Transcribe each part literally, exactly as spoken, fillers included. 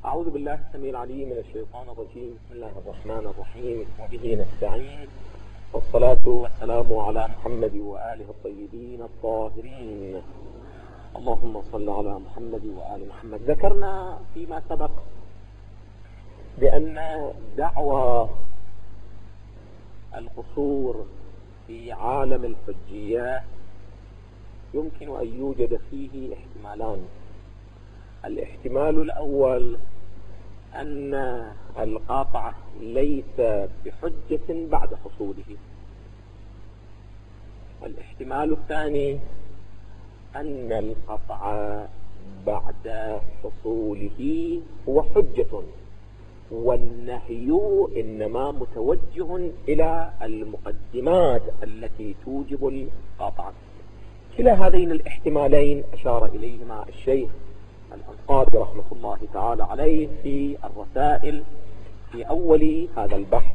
أعوذ بالله السميع العليم من الشيطان الرجيم. بسم الله الرحمن الرحيم، وبه نستعين، والصلاة والسلام على محمد وآله الطيبين الطاهرين. اللهم صل على محمد وآل محمد. ذكرنا فيما سبق بأن دعوى القصور في عالم الحجية يمكن أن يوجد فيه احتمالان. الاحتمال الأول أن القاطع ليس بحجة بعد حصوله. الاحتمال الثاني أن القطع بعد حصوله هو حجة، والنهي إنما متوجه إلى المقدمات التي توجب القطع. كلا هذين الاحتمالين أشار إليهما الشيخ الأنصاري رحمة الله تعالى عليه في الرسائل في أول هذا البحث.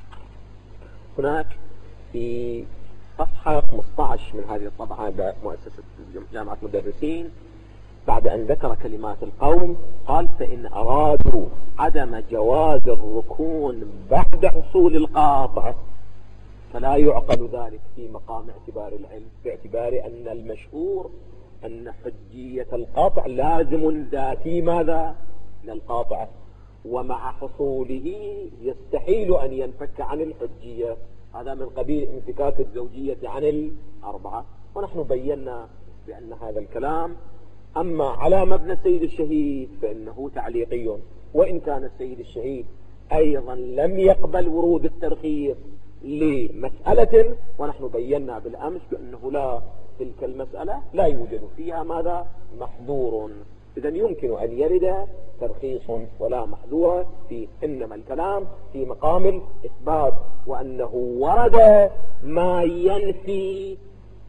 هناك في صفحة خمسة عشر من هذه الطبعة بمؤسسة جامعة مدرسين، بعد أن ذكر كلمات القوم قال: فإن أرادوا عدم جواز الركون بعد حصول القاطع فلا يعقل ذلك في مقام اعتبار العلم، باعتبار أن المشهور أن حجية القاطع لازم ذاتي ماذا للقاطع، ومع حصوله يستحيل أن ينفك عن الحجية. هذا من قبيل انفكاك الزوجية عن الأربعة. ونحن بينا بأن هذا الكلام أما على مبنى السيد الشهيد فإنه تعليقي، وإن كان السيد الشهيد أيضا لم يقبل ورود الترخيص لمسألة، ونحن بينا بالأمس بأنه لا تلك المسألة لا يوجد فيها ماذا محظور، إذن يمكن أن يرد ترخيص ولا محظور فيه. إنما الكلام في مقام الإثبات، وأنه ورد ما ينفي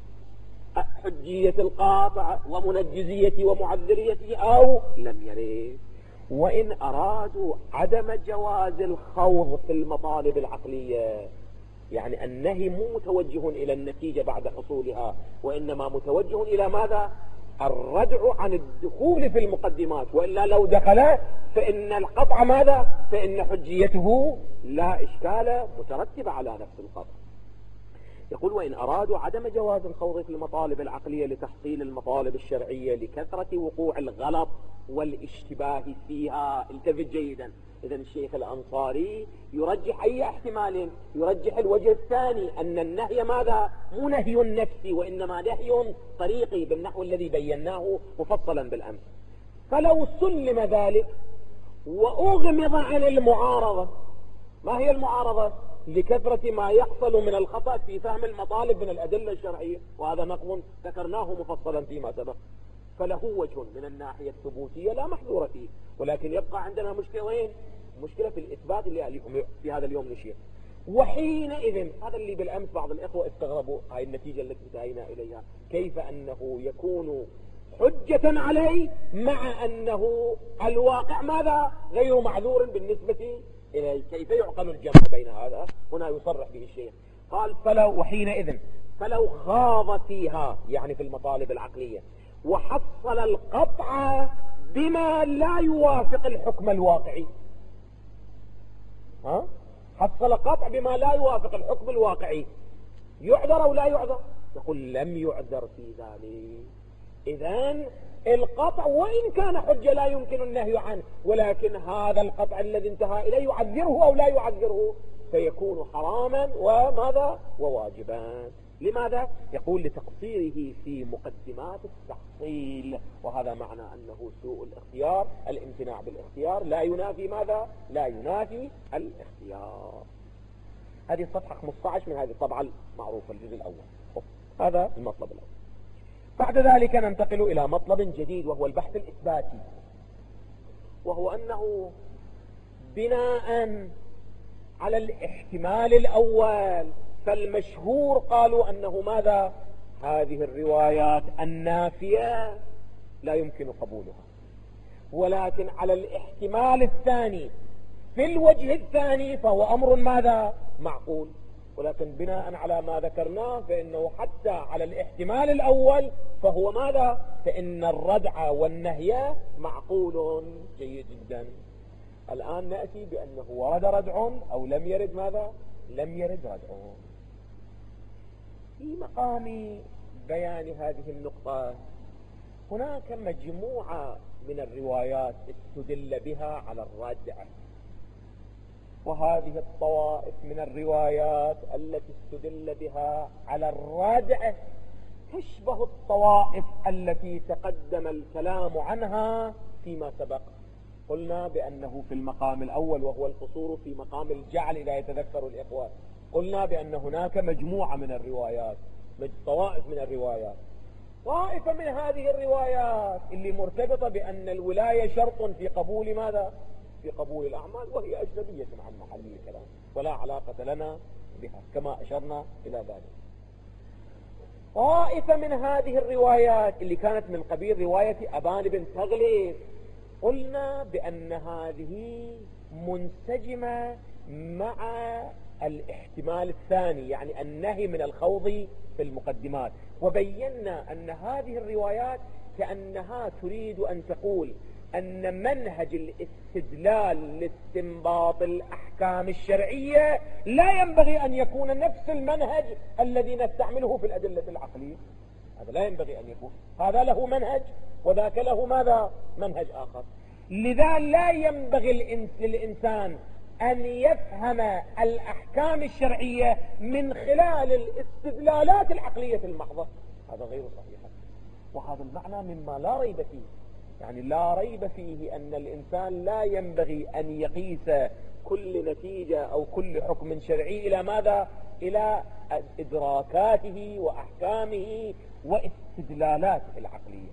حجية القاطع ومنجزية ومعذريته أو لم يرد. وإن أرادوا عدم جواز الخوض في المطالب العقلية، يعني النهي مو متوجه إلى النتيجة بعد حصولها، وإنما متوجه إلى ماذا؟ الردع عن الدخول في المقدمات، وإلا لو دخل فإن القطع ماذا؟ فإن حجيته لا إشكال مترتب على نفس القطع. يقول: وإن أرادوا عدم جواز الخوض في المطالب العقلية لتحصيل المطالب الشرعية لكثرة وقوع الغلط والاشتباه فيها. التفت جيدا. إذن الشيخ الأنصاري يرجح أي احتمال؟ يرجح الوجه الثاني، أن النهي ماذا؟ مو نهي نفسي، وإنما نهي طريقي بالنحو الذي بيناه مفصلا بالأمس. فلو سلم ذلك وأغمض عن المعارضة. ما هي المعارضة؟ لكثرة ما يحصل من الخطأ في فهم المطالب من الأدلة الشرعية، وهذا نقض ذكرناه مفصلا فيما سبق. فله وجه من الناحية الثبوتية لا محظور فيه، ولكن يبقى عندنا مشكلة وين؟ مشكلة في الإثبات اللي في هذا اليوم نشير. وحينئذ هذا اللي بالأمس بعض الإخوة استغربوا هاي النتيجة التي انتهينا إليها، كيف أنه يكون حجة عليه مع أنه الواقع ماذا؟ غير معذور بالنسبة إليه. كيف يعقل الجمع بين هذا؟ هنا يصرح به الشيخ. قال: فلو وحينئذ فلو خاض فيها، يعني في المطالب العقلية، وحصل القطع بما لا يوافق الحكم الواقعي. ها؟ حصل قطع بما لا يوافق الحكم الواقعي، يعذر أو لا يعذر؟ يقول: لم يعذر في ذلك. إذن القطع وإن كان حجة لا يمكن النهي عنه، ولكن هذا القطع الذي انتهى إليه يعذره أو لا يعذره، فيكون حراما وماذا؟ وواجبا. لماذا؟ يقول: لتقصيره في مقدمات التحصيل. وهذا معنى أنه سوء الاختيار، الامتناع بالاختيار لا ينافي ماذا؟ لا ينافي الاختيار. هذه الصفحة خمسة عشر من هذه الطبعة المعروفة، الجزء الأول. هذا المطلب الأول. بعد ذلك ننتقل إلى مطلب جديد، وهو البحث الإثباتي، وهو أنه بناء على الاحتمال الأول فالمشهور قالوا أنه ماذا؟ هذه الروايات النافية لا يمكن قبولها. ولكن على الاحتمال الثاني في الوجه الثاني فهو أمر ماذا؟ معقول. ولكن بناء على ما ذكرناه فإنه حتى على الاحتمال الأول فهو ماذا؟ فإن الردع والنهي معقول. جيد جدا. الآن نأتي بأنه ورد ردع أو لم يرد ماذا؟ لم يرد ردع. في مقام بيان هذه النقطة هناك مجموعة من الروايات استدل بها على الردع، وهذه الطوائف من الروايات التي استدل بها على الردع تشبه الطوائف التي تقدم الكلام عنها فيما سبق. قلنا بأنه في المقام الأول وهو القصور في مقام الجعل إذا يتذكر الإخوة، قلنا بأن هناك مجموعة من الروايات، طوائف من الروايات. طائفة من هذه الروايات اللي مرتبطة بأن الولاية شرط في قبول ماذا؟ في قبول الأعمال، وهي أجنبية عن محل الكلام ولا علاقة لنا بها كما أشرنا إلى ذلك. طائفة من هذه الروايات اللي كانت من قبيل رواية أبان بن تغلب، قلنا بأن هذه منسجمة مع الاحتمال الثاني، يعني النهي من الخوض في المقدمات، وبينا أن هذه الروايات كأنها تريد أن تقول أن منهج الاستدلال لاستنباط الأحكام الشرعية لا ينبغي أن يكون نفس المنهج الذي نستعمله في الأدلة العقلية. هذا لا ينبغي أن يكون، هذا له منهج وذاك له ماذا؟ منهج آخر. لذا لا ينبغي للإنسان أن يفهم الأحكام الشرعية من خلال الاستدلالات العقلية المحضة، هذا غير صحيح. وهذا المعنى مما لا ريب فيه، يعني لا ريب فيه أن الإنسان لا ينبغي أن يقيس كل نتيجة أو كل حكم شرعي إلى ماذا؟ إلى إدراكاته وأحكامه واستدلالاته العقلية.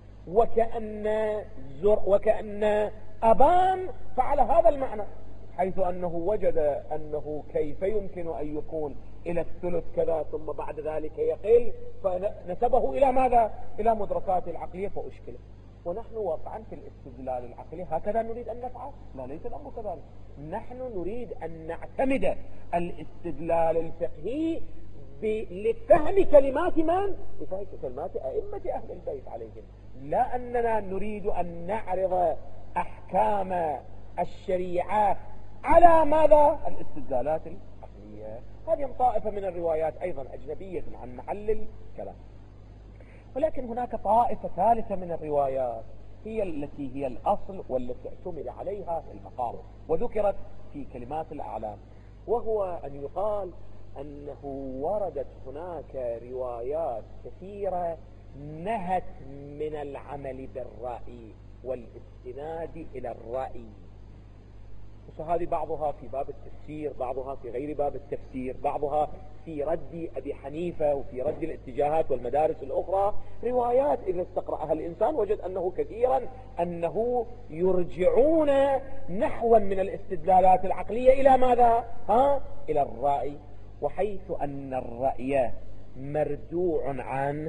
وكأن, زر وكأن أبان فعل هذا المعنى، حيث أنه وجد أنه كيف يمكن أن يكون إلى الثلث كذا ثم بعد ذلك يقل، فنسبه إلى ماذا؟ إلى مدركات العقلية فأشكله. ونحن واقعا في الاستدلال العقلي هكذا نريد أن نفعل؟ لا، ليس الأمر كذلك. نحن نريد أن نعتمد الاستدلال الفقهي لفهم كلمات من؟ لفهم كلمات أئمة أهل البيت عليهم، لا أننا نريد أن نعرض أحكام الشريعة على ماذا؟ الاستدلالات العقلية. هذه طائفة من الروايات أيضا أجنبية عن محل الكلام. ولكن هناك طائفة ثالثة من الروايات هي التي هي الأصل والتي اعتمد عليها المقام وذكرت في كلمات الأعلام، وهو أن يقال أنه وردت هناك روايات كثيرة نهت من العمل بالرأي والاستناد إلى الرأي. وهذه بعضها في باب التفسير، بعضها في غير باب التفسير، بعضها في رد أبي حنيفة وفي رد الاتجاهات والمدارس الأخرى. روايات إذا استقرأها الإنسان وجد أنه كثيرا أنه يرجعون نحوا من الاستدلالات العقلية إلى ماذا؟ ها؟ إلى الرأي. وحيث أن الرأي مردوع عنه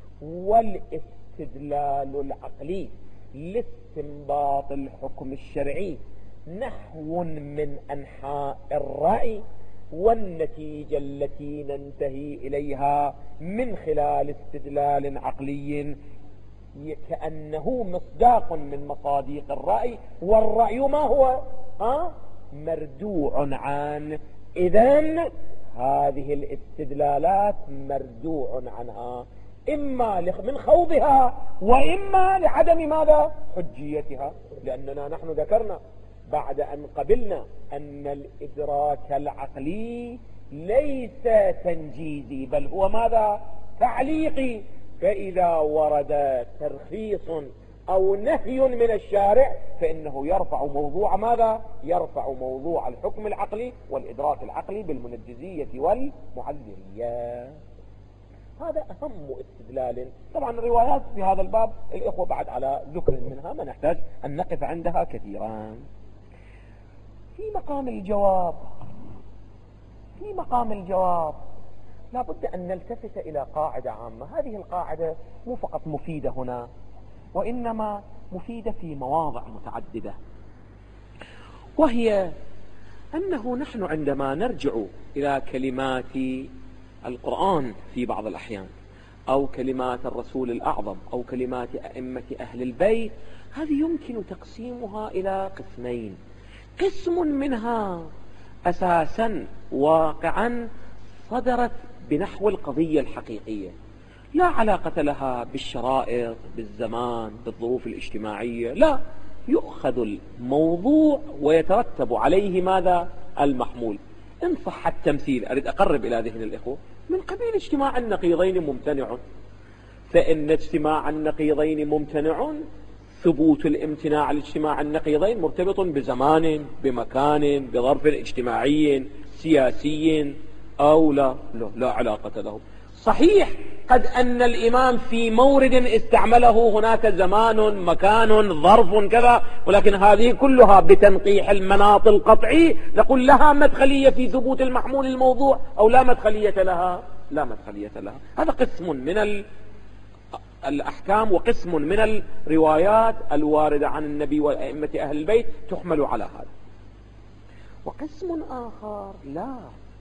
والاستدلال العقلي لاستنباط الحكم الشرعي نحو من أنحاء الرأي، والنتيجة التي ننتهي إليها من خلال استدلال عقلي كأنه مصداق من مصاديق الرأي، والرأي ما هو؟ ها؟ مردوع عنه. إذن هذه الاستدلالات مردوع عنها، إما من خوضها وإما لعدم ماذا؟ حجيتها. لأننا نحن ذكرنا بعد أن قبلنا أن الإدراك العقلي ليس تنجيزي بل هو ماذا؟ تعليقي. فإذا ورد ترخيص أو نهي من الشارع فإنه يرفع موضوع ماذا؟ يرفع موضوع الحكم العقلي والإدراك العقلي بالمنجزية والمعذرية. هذا أهم استدلال. طبعا الروايات في هذا الباب الإخوة بعد على ذكر منها ما نحتاج أن نقف عندها كثيرا. في مقام الجواب في مقام الجواب لابد أن نلتفت إلى قاعدة عامة. هذه القاعدة مو فقط مفيدة هنا وإنما مفيدة في مواضع متعددة، وهي أنه نحن عندما نرجع إلى كلمات القرآن في بعض الأحيان أو كلمات الرسول الأعظم أو كلمات أئمة أهل البيت، هذه يمكن تقسيمها إلى قسمين. قسم منها أساسا واقعا صدرت بنحو القضية الحقيقية، لا علاقة لها بالشرائط، بالزمان، بالظروف الاجتماعية، لا، يؤخذ الموضوع ويترتب عليه ماذا؟ المحمول. إن صح التمثيل، أريد أقرب إلى ذهن الإخوة، من قبيل اجتماع النقيضين ممتنع، فإن اجتماع النقيضين ممتنع، ثبوت الامتناع الاجتماع النقيضين مرتبط بزمان، بمكان، بظرف اجتماعي سياسي أو لا لا, لا علاقة له. صحيح قد أن الإمام في مورد استعمله هناك زمان، مكان، ظرف كذا، ولكن هذه كلها بتنقيح المناط القطعي نقول لها مدخلية في ثبوت المحمول الموضوع أو لا مدخلية لها، لا مدخلية لها. هذا قسم من الأحكام وقسم من الروايات الواردة عن النبي وأئمة أهل البيت تحمل على هذا. وقسم آخر لا،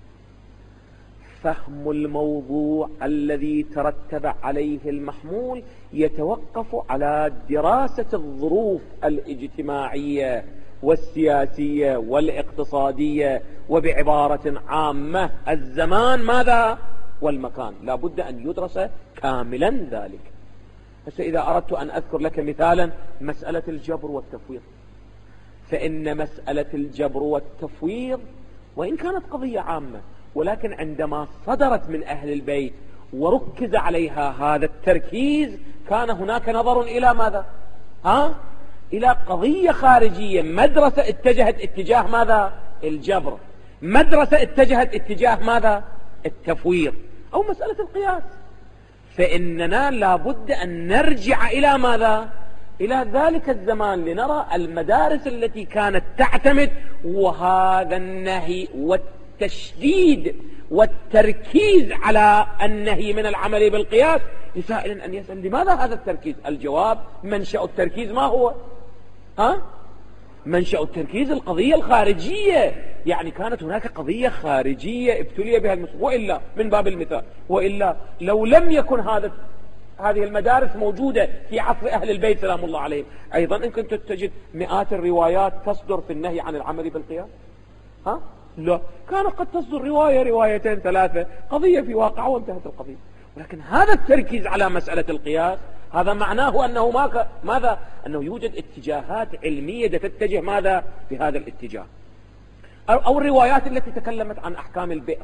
فهم الموضوع الذي ترتب عليه المحمول يتوقف على دراسة الظروف الاجتماعية والسياسية والاقتصادية، وبعبارة عامة الزمان ماذا؟ والمكان، لا بد أن يدرس كاملا ذلك. بس إذا أردت أن أذكر لك مثالا، مسألة الجبر والتفويض، فإن مسألة الجبر والتفويض وإن كانت قضية عامة، ولكن عندما صدرت من أهل البيت وركز عليها هذا التركيز، كان هناك نظر إلى ماذا؟ ها؟ إلى قضية خارجية، مدرسة اتجهت اتجاه ماذا؟ الجبر، مدرسة اتجهت اتجاه ماذا؟ التفويض، أو مسألة القياس. فإننا لابد أن نرجع إلى ماذا؟ إلى ذلك الزمان لنرى المدارس التي كانت تعتمد، وهذا النهي والتشديد والتركيز على النهي من العمل بالقياس. لسائل أن يسأل لماذا هذا التركيز؟ الجواب: منشأ التركيز ما هو؟ ها؟ منشأ التركيز القضية الخارجية، يعني كانت هناك قضية خارجية ابتلي بها المسلمون، وإلا من باب المثال، وإلا لو لم يكن هذا هذه المدارس موجودة في عصر أهل البيت سلام الله عليهم، أيضا إن كنت تجد مئات الروايات تصدر في النهي عن العمل بالقياس. ها؟ لا، كان قد تصدر رواية روايتين ثلاثة، قضية في واقع وانتهت القضية. ولكن هذا التركيز على مسألة القياس هذا معناه أنه ماذا؟ ماذا؟ أنه يوجد اتجاهات علمية تتجه ماذا؟ في هذا الاتجاه. أو, أو الروايات التي تكلمت عن أحكام البئر.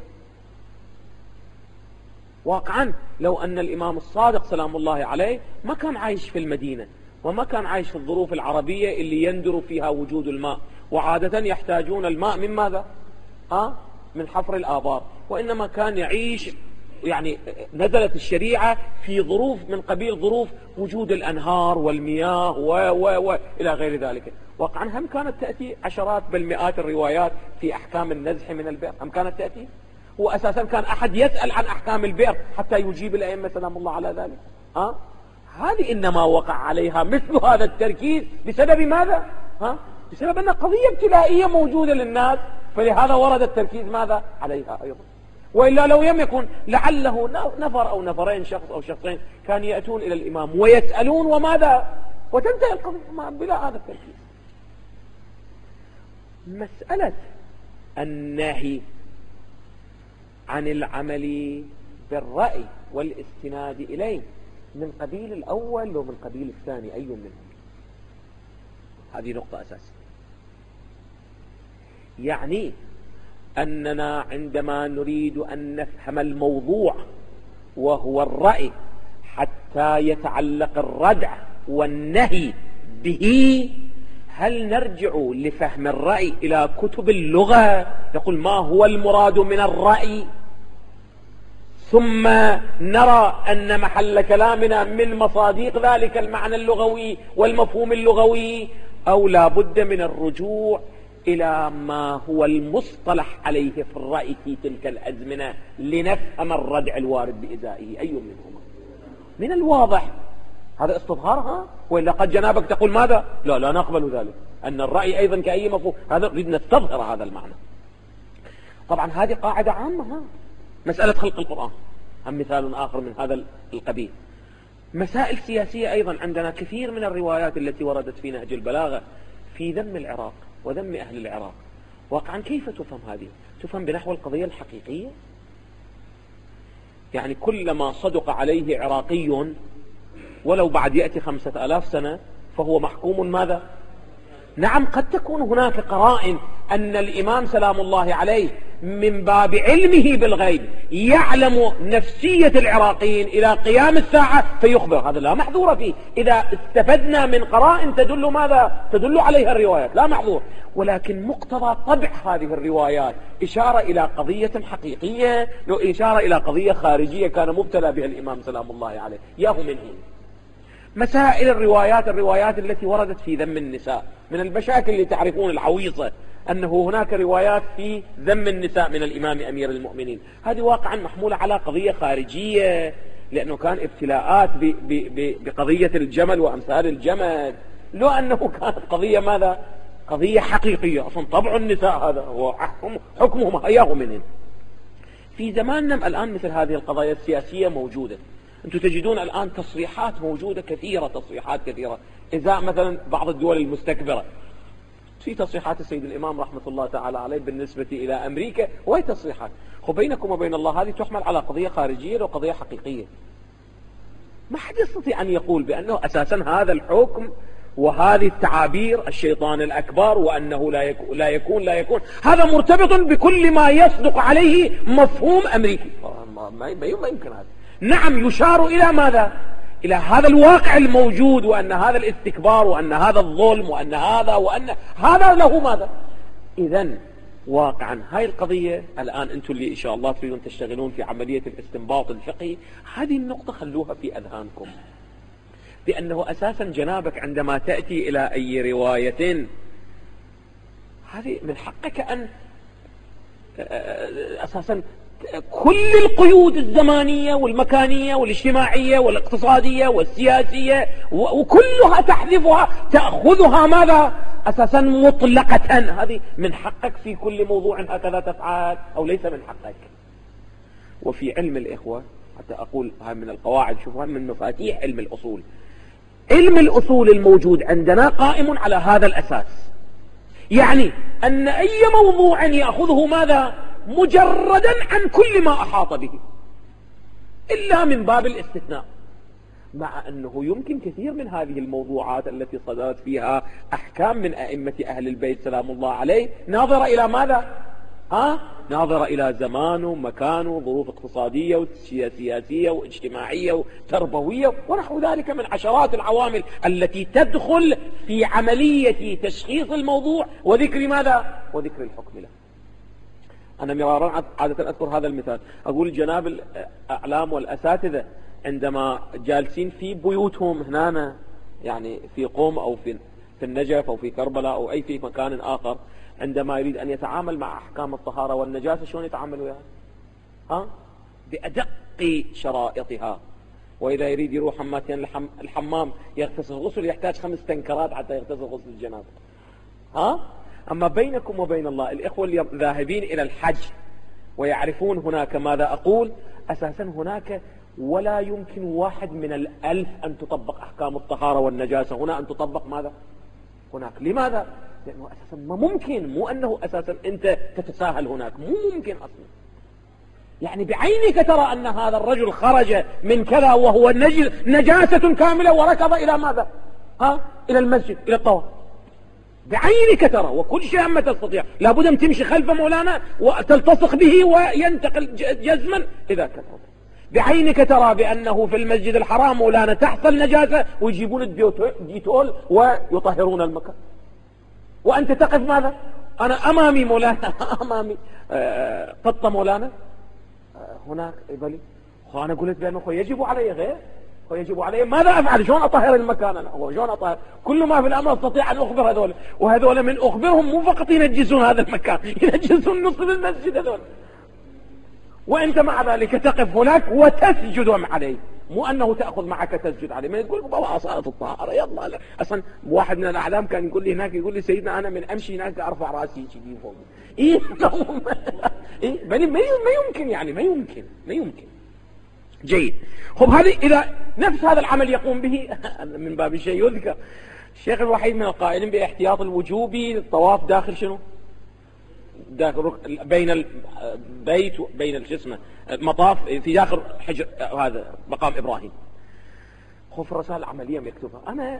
واقعا لو أن الإمام الصادق سلام الله عليه ما كان عايش في المدينة، وما كان عايش في الظروف العربية اللي يندر فيها وجود الماء، وعادة يحتاجون الماء من ماذا؟ آه؟ من حفر الآبار، وإنما كان يعيش، يعني نزلت الشريعة في ظروف من قبيل ظروف وجود الأنهار والمياه و و و إلى غير ذلك. واقعا هم كانت تأتي عشرات بل مئات الروايات في أحكام النزح من البئر، هم كانت تأتي. هو أساسا كان أحد يسأل عن أحكام البئر حتى يجيب الأئمة سلام الله على ذلك. ها؟ هذه إنما وقع عليها مثل هذا التركيز بسبب ماذا؟ ها؟ بسبب أن قضية ابتلائية موجودة للناس، فلهذا ورد التركيز ماذا؟ عليها أيضا. وإلا لو لم يكن لعله نفر أو نفرين، شخص أو شخصين، كان يأتون إلى الإمام ويسألون وماذا؟ وتنتهي القضية بلا هذا التركيز. مسألة النهي عن العمل بالرأي والاستناد إليه من قبيل الأول ومن قبيل الثاني، أي منهم؟ هذه نقطة أساسية. يعني أننا عندما نريد أن نفهم الموضوع وهو الرأي حتى يتعلق الردع والنهي به، هل نرجع لفهم الرأي إلى كتب اللغة نقول ما هو المراد من الرأي، ثم نرى أن محل كلامنا من مصادق ذلك المعنى اللغوي والمفهوم اللغوي، أو لا بد من الرجوع إلى ما هو المصطلح عليه في الرأي في تلك الأزمنة لنفهم الردع الوارد بإزائه؟ أي منهما؟ من الواضح هذا استظهارها، وإلا قد جنابك تقول ماذا؟ لا لا نقبل ذلك، أن الرأي أيضا كأي مفهوم، هذا نريد نستظهر هذا المعنى. طبعا هذه قاعدة عامة. ها؟ مسألة خلق القرآن هم مثال آخر من هذا القبيل. مسائل سياسية أيضا، عندنا كثير من الروايات التي وردت في نهج البلاغة في ذم العراق وذم أهل العراق. واقعا كيف تفهم هذه؟ تفهم بنحو القضية الحقيقية؟ يعني كلما صدق عليه عراقي ولو بعد يأتي خمسة آلاف سنة فهو محكوم ماذا؟ نعم، قد تكون هناك قرائن أن الإمام سلام الله عليه من باب علمه بالغيب يعلم نفسية العراقيين إلى قيام الساعة فيخبر، هذا لا محظور فيه إذا استفدنا من قرائن تدل ماذا؟ تدل عليها الروايات، لا محظور. ولكن مقتضى طبع هذه الروايات إشارة إلى قضية حقيقية، إشارة إلى قضية خارجية كان مبتلى بها الإمام سلام الله عليه. ياهو من هنا مسائل الروايات الروايات التي وردت في ذم النساء، من المشاكل اللي تعرفون العويصة أنه هناك روايات في ذم النساء من الإمام أمير المؤمنين، هذه واقعا محمولة على قضية خارجية، لأنه كان ابتلاءات بقضية الجمل وأمثال الجمل، لو أنه كانت قضية ماذا؟ قضية حقيقية. أصلا طبع النساء هذا هو حكمهم هياه منهم. في زماننا الآن مثل هذه القضايا السياسية موجودة، أنتم تجدون الآن تصريحات موجودة كثيرة، تصريحات كثيرة إذا مثلا بعض الدول المستكبرة، في تصريحات السيد الإمام رحمة الله تعالى عليه بالنسبة إلى أمريكا، وهي تصريحات وبينكم وبين الله هذه تحمل على قضية خارجية وقضية حقيقية. ما حد يستطيع أن يقول بأنه أساسا هذا الحكم وهذه التعابير الشيطان الأكبر وأنه لا يكون لا يكون, لا يكون. هذا مرتبط بكل ما يصدق عليه مفهوم أمريكي، ما, ما, ما يمكن هذا. نعم، يشار إلى ماذا؟ إلى هذا الواقع الموجود، وأن هذا الاستكبار وأن هذا الظلم وأن هذا وأن هذا له ماذا. إذن واقعا هاي القضية الآن أنتم اللي إن شاء الله تريدون تشتغلون في عملية الاستنباط الفقهي، هذه النقطة خلوها في أذهانكم، بأنه أساسا جنابك عندما تأتي إلى أي رواية هذه من حقك أن أساسا كل القيود الزمانية والمكانية والاجتماعية والاقتصادية والسياسية وكلها تحذفها، تأخذها ماذا؟ أساسا مطلقة. هذه من حقك في كل موضوع هكذا تفعل أو ليس من حقك. وفي علم الإخوة حتى أقول هاي من القواعد، شوفوا من مفاتيح علم الأصول، علم الأصول الموجود عندنا قائم على هذا الأساس، يعني أن أي موضوع يأخذه ماذا؟ مجردا عن كل ما أحاط به، إلا من باب الاستثناء، مع أنه يمكن كثير من هذه الموضوعات التي صدرت فيها أحكام من أئمة أهل البيت سلام الله عليه ناظرة إلى ماذا؟ ها؟ ناظرة إلى زمان ومكان وظروف اقتصادية وسياسية واجتماعية وتربوية ونحو ذلك من عشرات العوامل التي تدخل في عملية تشخيص الموضوع وذكر ماذا؟ وذكر الحكم له. أنا مرارا عادة أذكر هذا المثال، أقول جناب الأعلام والأساتذة عندما جالسين في بيوتهم هنا، يعني في قم أو في في النجف أو في كربلاء أو أي في مكان آخر، عندما يريد أن يتعامل مع أحكام الطهارة والنجاسة شلون يتعامل وياها؟ ها؟ بأدق شرائطها. وإذا يريد يروح حماتين الحمام يغتسل غسل يحتاج خمس تنكرات حتى يغتسل غسل الجنابة. ها؟ أما بينكم وبين الله الإخوة اللي ذاهبين إلى الحج ويعرفون هناك ماذا أقول، أساسا هناك ولا يمكن واحد من الألف أن تطبق أحكام الطهارة والنجاسة هنا أن تطبق ماذا؟ هناك. لماذا؟ لأنه أساسا ما ممكن، مو أنه أساسا أنت تتساهل هناك، مو ممكن أصلا. يعني بعينك ترى أن هذا الرجل خرج من كذا وهو نجاسة كاملة وركض إلى ماذا؟ ها؟ إلى المسجد، إلى الطواف. بعينك ترى، وكل شيء ما تستطيع، لابد أن تمشي خلف مولانا وتلتصق به وينتقل جزما إذا كثر. بعينك ترى بأنه في المسجد الحرام مولانا تحصل نجاسة ويجيبون الديتول ويطهرون المكان، وأنت تقف ماذا؟ أنا أمامي مولانا أمامي آه قطة مولانا آه هناك إبلي، وأنا قلت بأنه يجب علي غير ويجب علي ماذا أفعل؟ شلون أطهر المكان؟ أنا هو شلون أطهر؟ كل ما في الأمر أستطيع أن أخبر هذول، وهذول من أخبرهم مو فقط ينجسون هذا المكان، ينجسون نصف المسجد هذول، وأنت مع ذلك تقف هناك وتسجد عليه، مو أنه تأخذ معك تسجد عليه. من تقول بابا صارت الطهارة يلا لا. أصلا واحد من الأعلام كان يقول لي هناك، يقول لي سيدنا أنا من أمشي هناك أرفع رأسي كذي فوق. إيه إيه بني ما يمكن، يعني ما يمكن ما يمكن. جيد. خب هذه إذا نفس هذا العمل يقوم به من باب الشيء يذكر الشيخ الوحيد من القائلين باحتياط الوجوبي الطواف داخل شنو؟ داخل بين البيت بين شو اسمه المطاف في داخل حجر هذا مقام ابراهيم. خوف الرسائل العمليه مكتوبه، انا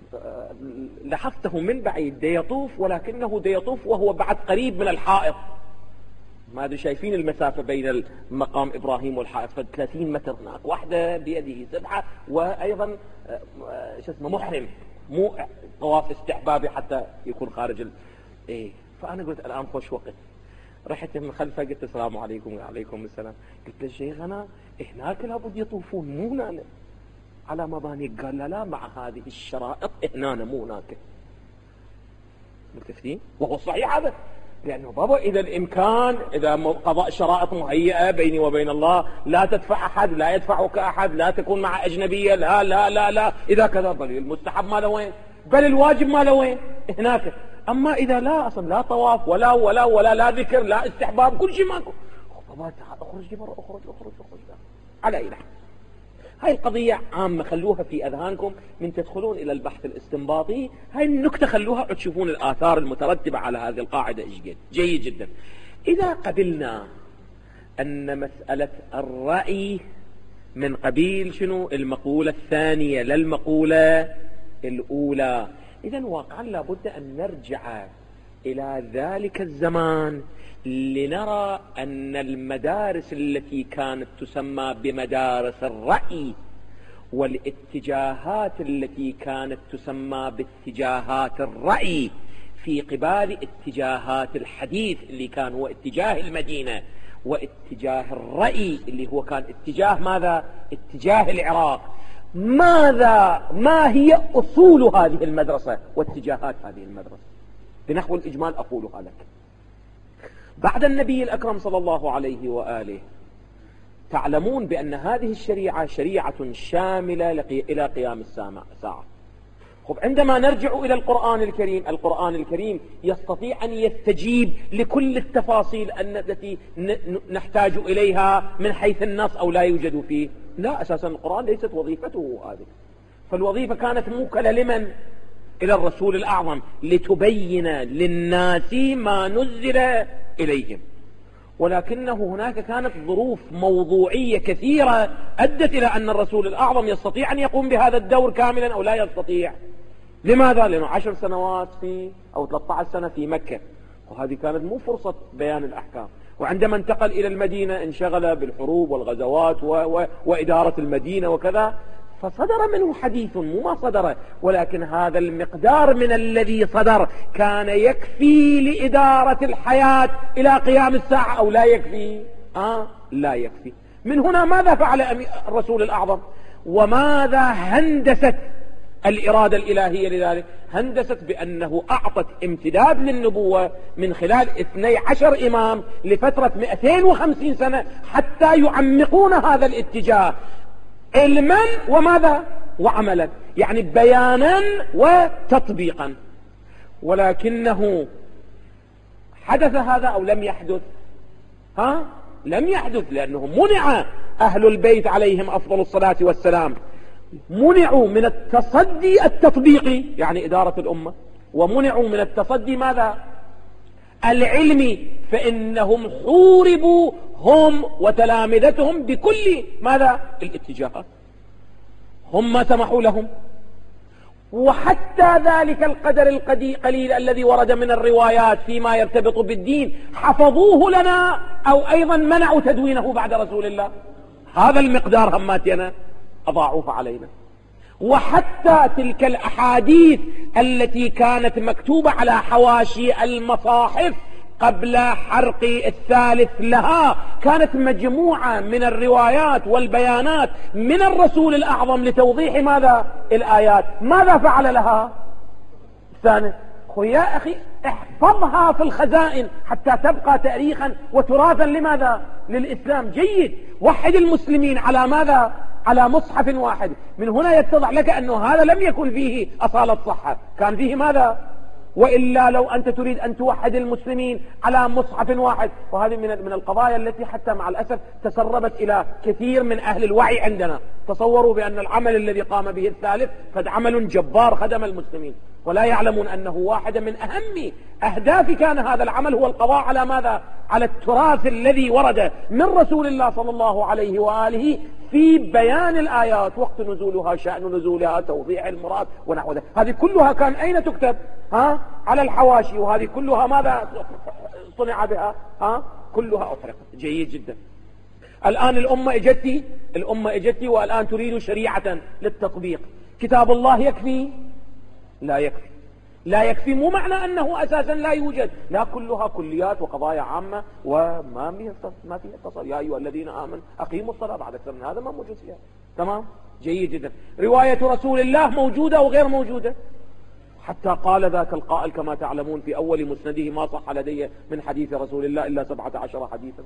لاحظته من بعيد ديطوف، ولكنه ديطوف وهو بعد قريب من الحائط. ما ادري شايفين المسافه بين المقام ابراهيم والحائط ثلاثين متر، هناك واحده بيده سبعه، وايضا شو اسمه محرم، مو طواف استحبابي حتى يكون خارج ال... ايه. فانا قلت الان خوش وقت، رحت من خلفه قلت السلام عليكم. وعليكم السلام. قلت له شيخنا هناك لابد يطوفون مو هنا على مباني. قال لا لا مع هذه الشرائط هنا مو هناك. متفقين؟ وهو صحيح هذا، لأنه بابا إذا الإمكان، إذا قضاء شرائط مهيئة بيني وبين الله، لا تدفع أحد، لا يدفعك أحد، لا تكون مع أجنبية، لا لا لا لا إذا كذا، بل المستحب ما له وين، بل الواجب ما له وين هناك. أما إذا لا أصلا لا طواف ولا ولا ولا لا ذكر لا استحباب، كل شيء ماكو، بابا تعال اخرج برا، اخرج اخرج اخرج. على أي نحو هاي القضية عامة، خلوها في أذهانكم من تدخلون إلى البحث الاستنباطي. هاي النكتة خلوها وتشوفون الآثار المترتبة على هذه القاعدة إيش قد. جيد جدا. إذا قبلنا أن مسألة الرأي من قبيل شنو المقولة الثانية لا المقولة الأولى، إذن واقعا لابد أن نرجع إلى ذلك الزمان لنرى أن المدارس التي كانت تسمى بمدارس الرأي والاتجاهات التي كانت تسمى باتجاهات الرأي في قبال اتجاهات الحديث اللي كان هو اتجاه المدينة، واتجاه الرأي اللي هو كان اتجاه ماذا؟ اتجاه العراق. ماذا ما هي أصول هذه المدرسة واتجاهات هذه المدرسة؟ بنحو الإجمال أقولها لك. بعد النبي الأكرم صلى الله عليه وآله تعلمون بأن هذه الشريعة شريعة شاملة إلى قيام الساعة. خب عندما نرجع إلى القرآن الكريم، القرآن الكريم يستطيع أن يستجيب لكل التفاصيل التي نحتاج إليها من حيث النص أو لا يوجد فيه؟ لا، أساسا القرآن ليست وظيفته هذه. فالوظيفة كانت موكلة لمن؟ إلى الرسول الأعظم، لتبين للناس ما نزل إليهم. ولكنه هناك كانت ظروف موضوعية كثيرة أدت إلى أن الرسول الأعظم يستطيع أن يقوم بهذا الدور كاملا أو لا يستطيع. لماذا؟ لأنه عشر سنوات في أو ثلاثة عشر سنة في مكة، وهذه كانت مو فرصة بيان الأحكام. وعندما انتقل إلى المدينة انشغل بالحروب والغزوات و... و... وإدارة المدينة وكذا، فصدر منه حديث، مو ما صدر، ولكن هذا المقدار من الذي صدر كان يكفي لإدارة الحياة إلى قيام الساعة أو لا يكفي؟ آه لا يكفي. من هنا ماذا فعل الرسول الأعظم؟ وماذا هندست الإرادة الإلهية لذلك؟ هندست بأنه أعطت امتداد للنبوة من خلال اثني عشر إمام لفترة مئتين وخمسين سنة حتى يعمقون هذا الاتجاه علما وماذا؟ وعملا، يعني بيانا وتطبيقا. ولكنه حدث هذا أو لم يحدث؟ ها؟ لم يحدث، لأنه منع أهل البيت عليهم أفضل الصلاة والسلام، منعوا من التصدي التطبيقي يعني إدارة الأمة، ومنعوا من التصدي ماذا؟ العلمي، فإنهم حوربوا هم وتلامذتهم بكل ماذا؟ الاتجاهات، هم ما سمحوا لهم. وحتى ذلك القدر القليل الذي ورد من الروايات فيما يرتبط بالدين حفظوه لنا أو أيضا منعوا تدوينه بعد رسول الله. هذا المقدار هماتنا أضاعوه علينا. وحتى تلك الأحاديث التي كانت مكتوبة على حواشي المصاحف قبل حرق الثالث لها كانت مجموعة من الروايات والبيانات من الرسول الأعظم لتوضيح ماذا؟ الآيات. ماذا فعل لها؟ ثاني يا أخي احفظها في الخزائن حتى تبقى تاريخا وتراثا لماذا؟ للإسلام. جيد، وحد المسلمين على ماذا؟ على مصحف واحد. من هنا يتضح لك أنه هذا لم يكن فيه أصالة صحة، كان فيه ماذا؟ وإلا لو أنت تريد أن توحد المسلمين على مصحف واحد. وهذه من من القضايا التي حتى مع الأسف تسربت إلى كثير من أهل الوعي عندنا. تصوروا بأن العمل الذي قام به الثالث قد عمل جبار خدم المسلمين، ولا يعلمون أنه واحدة من أهم أهداف كان هذا العمل هو القضاء على ماذا؟ على التراث الذي ورد من رسول الله صلى الله عليه وآله في بيان الآيات، وقت نزولها، شأن نزولها، توضيح المراد ونحو ذلك. هذه كلها كان أين تكتب؟ ها؟ على الحواشي. وهذه كلها ماذا صنع بها؟ ها؟ كلها أحرقت. جيد جدا. الآن الأمة اجتي الأمة اجتي والآن تريد شريعة للتطبيق. كتاب الله يكفي؟ لا يكفي. لا يكفي مو معنى أنه أساسا لا يوجد، لا، كلها كليات وقضايا عامة وما ما فيها اتصال. يا أيها الذين آمنوا أقيموا الصلاة، بعد أكثر من هذا ما موجود فيها. تمام؟ جيد جدا. رواية رسول الله موجودة أو غير موجودة؟ حتى قال ذاك القائل كما تعلمون في أول مسنده: ما صح لدي من حديث رسول الله إلا سبعة عشر حديثا،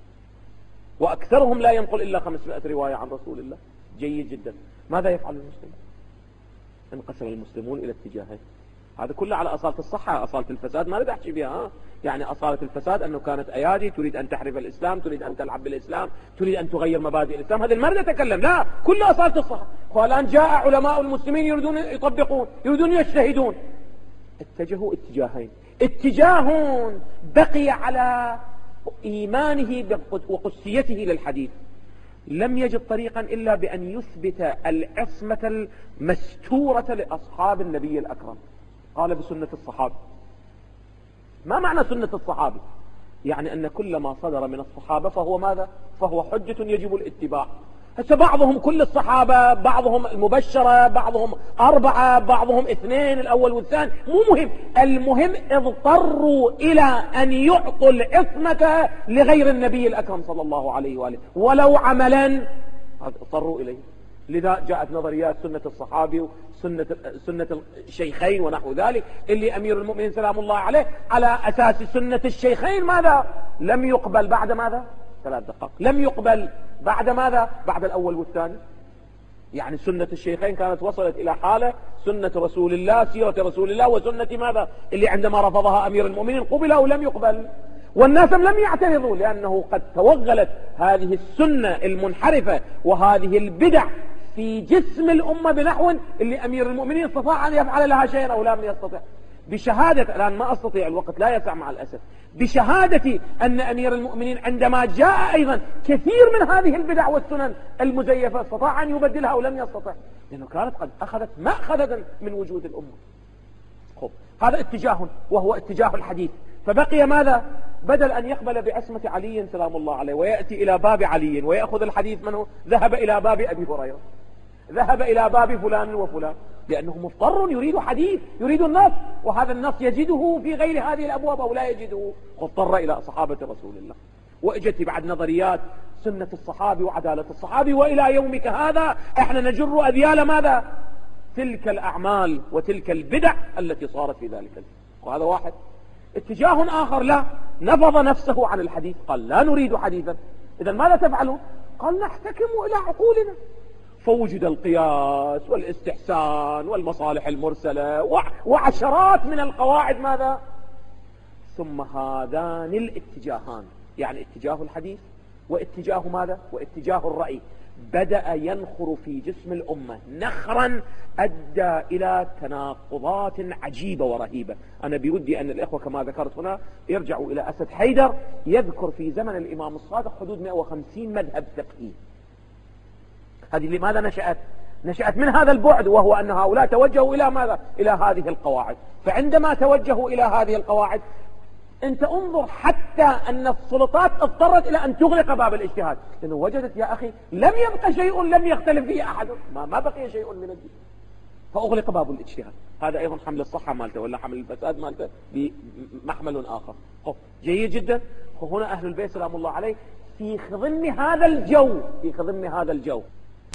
وأكثرهم لا ينقل إلا خمسمائة رواية عن رسول الله. جيد جدا. ماذا يفعل المسلمون؟ انقسم المسلمون إلى اتجاهين. هذا كله على أصالة الصحة. أصالة الفساد ما نريد أحكي بها. ها؟ يعني أصالة الفساد أنه كانت أيادي تريد أن تحرف الإسلام، تريد أن تلعب بالإسلام، تريد أن تغير مبادئ الإسلام. هذا ما نريد أتكلم، لا، كل أصالة الصحة. والآن جاء علماء المسلمين يريدون يطبقون، يريدون يجتهدون. اتجهوا اتجاهين. اتجاه بقي على إيمانه وقدسيته للحديث، لم يجد طريقا إلا بأن يثبت العصمة المستورة لأصحاب النبي الأكرم. قال بسنة الصحابة. ما معنى سنة الصحابة؟ يعني أن كل ما صدر من الصحابة فهو ماذا؟ فهو حجة يجب الاتباع. هسه بعضهم كل الصحابة، بعضهم المبشرة، بعضهم أربعة، بعضهم اثنين، الأول والثاني، مو مهم. المهم اضطروا إلى أن يعطوا العصمة لغير النبي الأكرم صلى الله عليه وآله ولو عملا اضطروا إليه. لذا جاءت نظريات سنة الصحابي وسنة سنة الشيخين ونحو ذلك، اللي أمير المؤمنين سلام الله عليه على أساس سنة الشيخين ماذا؟ لم يقبل بعد ماذا؟ ثلاث دقائق. لم يقبل بعد ماذا؟ بعد الأول والثاني. يعني سنة الشيخين كانت وصلت إلى حالة سنة رسول الله، سيرة رسول الله، وسنة ماذا؟ اللي عندما رفضها أمير المؤمنين قبل أو لم يقبل؟ والناس لم يعترضوا، لأنه قد توغلت هذه السنة المنحرفة وهذه البدع في جسم الأمة بنحو اللي أمير المؤمنين استطاع أن يفعل لها شيئا أو لم يستطع. بشهادة، الآن ما أستطيع، الوقت لا يسع مع الأسف، بشهادة أن أمير المؤمنين عندما جاء أيضا كثير من هذه البدع والسنن المزيفة استطاع أن يبدلها أو لم يستطع، لأنه كانت قد أخذت مأخذة من وجود الأمة. خب. هذا اتجاه وهو اتجاه الحديث. فبقي ماذا؟ بدل أن يقبل بعصمة علي سلام الله عليه ويأتي إلى باب علي ويأخذ الحديث منه، ذهب إلى باب أبي هريرة، ذهب إلى باب فلان وفلان، لأنه مضطر يريد حديث، يريد النص، وهذا النص يجده في غير هذه الأبواب أو لا يجده. اضطر إلى صحابة رسول الله. وإجت بعد نظريات سنة الصحابي وعدالة الصحابي، وإلى يومك هذا احنا نجر أذيال ماذا؟ تلك الأعمال وتلك البدع التي صارت في ذلك. وهذا واحد. اتجاه آخر لا، نفض نفسه عن الحديث، قال لا نريد حديثا. إذا ماذا تفعلون؟ قال نحتكم إلى عقولنا. فوجد القياس والاستحسان والمصالح المرسلة وعشرات من القواعد ماذا؟ ثم هذان الاتجاهان، يعني اتجاه الحديث واتجاه ماذا؟ واتجاه الرأي، بدأ ينخر في جسم الأمة نخرا أدى إلى تناقضات عجيبة ورهيبة. أنا بودي أن الإخوة كما ذكرت هنا يرجعوا إلى أسد حيدر، يذكر في زمن الإمام الصادق حدود مئة وخمسين مذهب فقهي. هذه لماذا نشأت؟ نشأت من هذا البعد، وهو أن هؤلاء توجهوا إلى ماذا؟ إلى هذه القواعد. فعندما توجهوا إلى هذه القواعد، أنت انظر حتى أن السلطات اضطرت إلى أن تغلق باب الاجتهاد، لأنه وجدت يا أخي لم يبقى شيء لم يختلف فيه أحد، ما, ما بقي شيء من الدين، فأغلق باب الاجتهاد. هذا أيضا حمل الصحة مالته ولا حمل الفساد مالته بمحمل آخر. جيد جدا. هنا أهل البيت سلام الله عليه في خضم هذا الجو، في خضم هذا الجو